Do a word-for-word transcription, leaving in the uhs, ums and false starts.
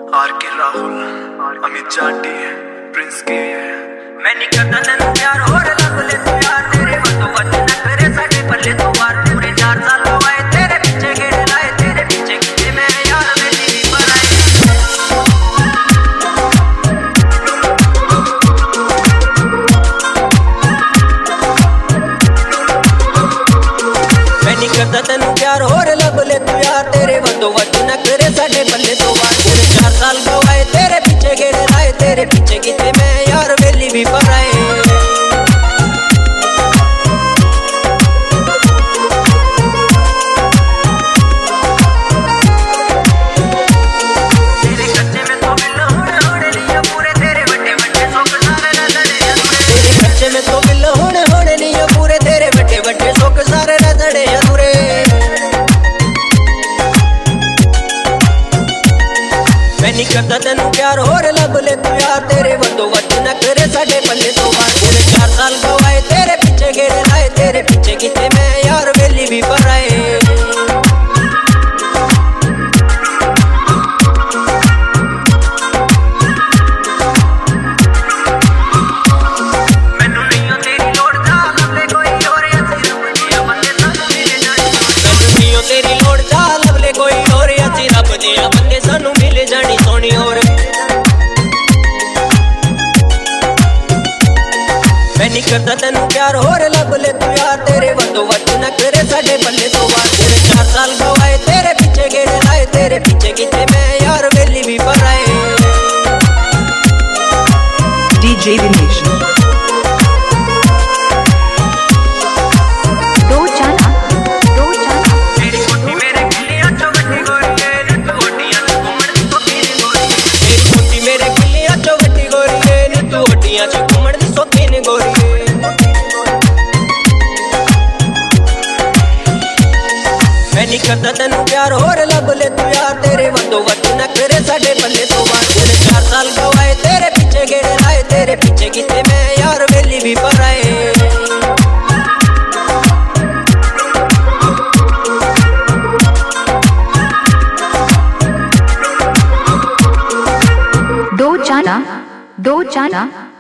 Are के राहुल, अमित जाटी, Prince के। मैं नहीं करता तैनू प्यार और लब ले तू यार, तेरे वतों वत न करे साडे पल्ले तो वार। पूरे चार साल गवाए तेरे पीछे गेड़े लाए, तेरे पीछे किते मैं यार मेरी भी पराई। मैं नहीं करता तैनू प्यार और लब ले तू यार, तेरे वतों वत न करे साडे पल्ले तो वार। पूरे चार साल गवाए तेरे पीछे गेड़े लाए, तेरे पीछे किते मैं यार वेली भी पराए। मैं नहीं करता तैनू प्यार और लब ले तू यार, तेरे वतों वत न करे साडे पल्ले तो वार। पूरे चार साल गवाए तेरे पीछे गेड़े लाए, तेरे पीछे किते मैं यार वेली भी पराए। मैं नहीं करता तैनू प्यार और लब ले तू यार, तेरे वतों वत न करे साडे पल्ले तो वार। पूरे चार साल गवाए तेरे पीछे गेड़े लाए, तेरे पीछे किते मैं यार वेली भी पराए। डीजे दिनेश दो चाना दो चाना तेरी कोठी मेरे गिलियां चो वड्डी गोरी है, नी तू ओटियां च घुमण दी शौकीन गोरी। तेरी कोठी मेरे गिलियां चो वड्डी गोरी है, नी तू ओटियां च घुमण दी शौकीन गोरी। मैं नहीं करता तैनू प्यार और लब ले तू यार, तेरे वतों वत न करे साडे पल्ले तो वार। पूरे चार साल गवाए तेरे पीछे गेड़े लाए, तेरे पीछे किते मैं यार वेली भी पराए। दो चाना दो चाना